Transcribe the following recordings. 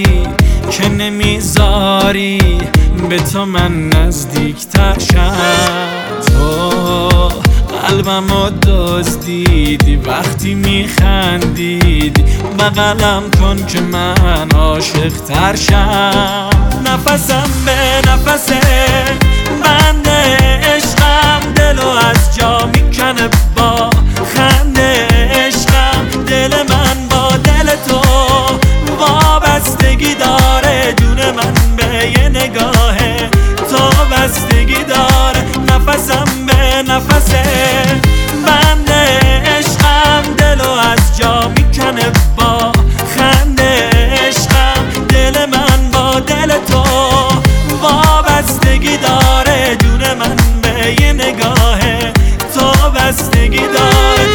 که نمیذاری به تو من نزدیکتر شم. تو قلبمو دزدیدی وقتی میخندیدی، بغلم کن که من عاشق تر شم. نفسم به نفس بند عشقم، دلو از جا میکنه با خنده عشقم. دل من با دل تو وابستگی داره، جون من به یه نگاه تو بستگی داره. نفسم به نفس بند عشقم، دلو از جا میکنه با خنده عشقم. دل من با دل تو وابستگی داره، جون من به یه نگاه تو بستگی داره.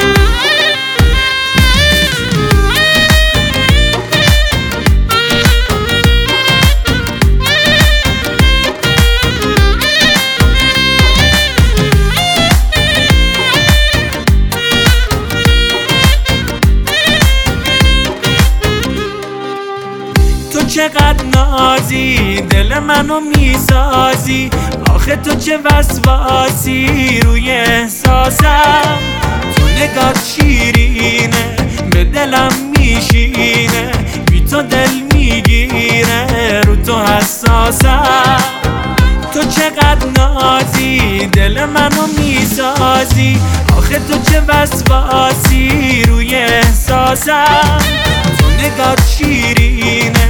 تو چقدر نازی، دل منو میسازی، آخه تو چه وسواسی روی احساسم. تو نگات شیرینه به دلم میشینه، بی تو دل میگیره رو تو حساسم. تو چقدر نازی، دل منو میسازی، آخه تو چه وسواسی روی احساسم. تو نگات شیرینه